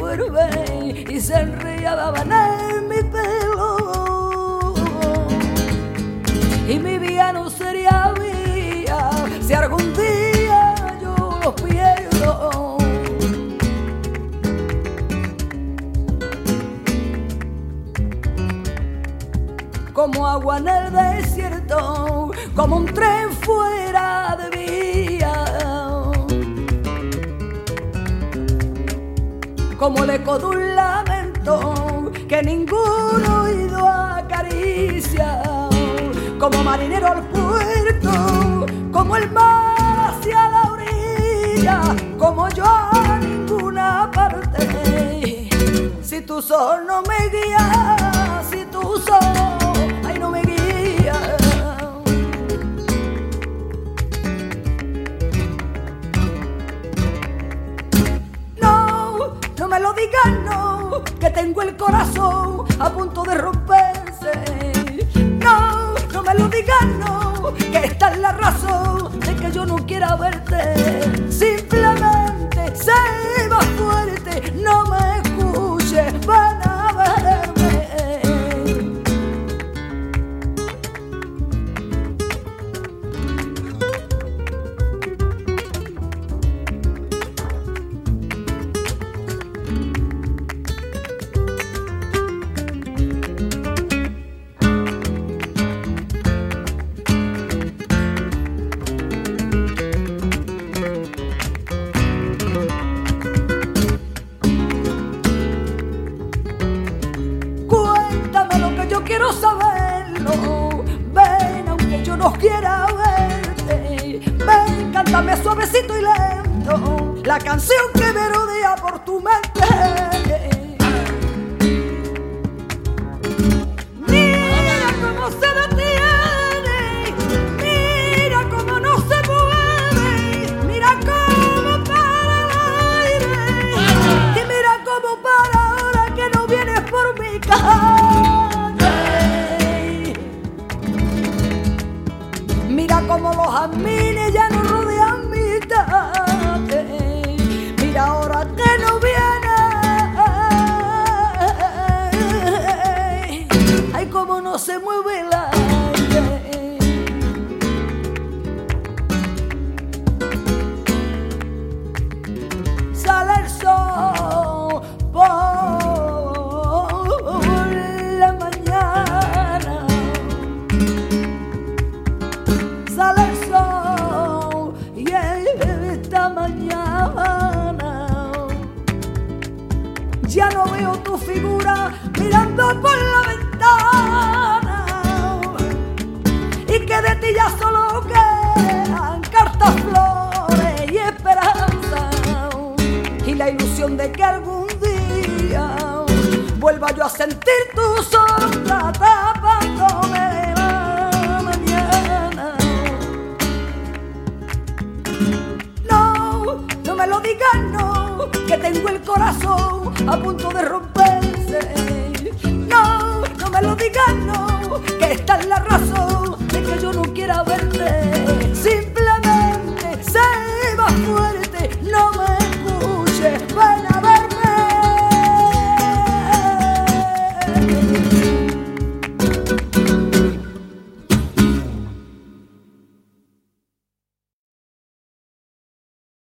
vuelve y se enredaban en mi pelo. Y mi vida no sería mía si algún día yo los pierdo. Como agua en el desierto, como un tren fuera de vía, como el eco de un lamento que ningún oído acaricia, como marinero al puerto, como el mar hacia la orilla, como yo a ninguna parte. Si tu sol no me guía, si tu sol no me guía. No, no me lo digas, no, que tengo el corazón a punto de romperse. No, no me lo digas, no, que esta es la razón de que yo no quiera verte. Simplemente sé más fuerte, no me escuches, van a verme. Quiero saberlo, ven aunque yo no quiera verte, ven, cántame suavecito y lento la canción que me rodea por tu mente. Mira cómo se detiene, mira cómo no se mueve, mira cómo para el aire y mira cómo para ahora que no vienes por mi casa. Mira como los jazmines ya no rodean mi tate. Mira ahora que no viene. Ay, como no se mueve el aire. Sale el sol por la mañana. Sale el sol y esta mañana ya no veo tu figura mirando por la ventana y que de ti ya solo quedan cartas, flores y esperanza y la ilusión de que algún día vuelva yo a sentir tu sombra tapándome la mañana. No me lo digas, no, que tengo el corazón a punto de romperse. No, no me lo digas, no, que esta es la razón